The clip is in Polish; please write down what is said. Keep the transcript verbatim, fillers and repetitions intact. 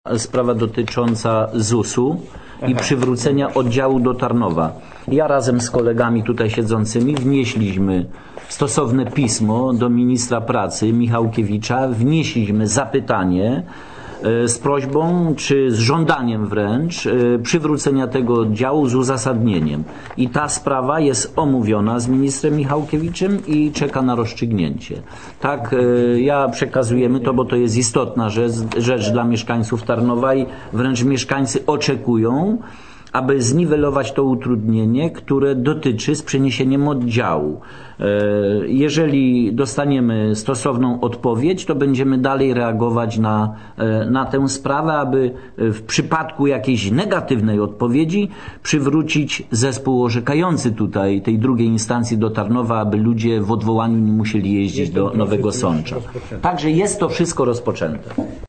Sprawa dotycząca zusu i przywrócenia oddziału do Tarnowa. Ja razem z kolegami tutaj siedzącymi wnieśliśmy stosowne pismo do ministra pracy Michałkiewicza, wnieśliśmy zapytanie z prośbą, czy z żądaniem wręcz przywrócenia tego oddziału z uzasadnieniem. I ta sprawa jest omówiona z ministrem Michałkiewiczem i czeka na rozstrzygnięcie. Tak, ja przekazujemy to, bo to jest istotna rzecz, rzecz dla mieszkańców Tarnowa i wręcz mieszkańcy oczekują, aby zniwelować to utrudnienie, które dotyczy z przeniesieniem oddziału. Jeżeli dostaniemy stosowną odpowiedź, to będziemy dalej reagować na, na tę sprawę, aby w przypadku jakiejś negatywnej odpowiedzi przywrócić zespół orzekający tutaj tej drugiej instancji do Tarnowa, aby ludzie w odwołaniu nie musieli jeździć do Nowego Sącza. Także jest to wszystko rozpoczęte.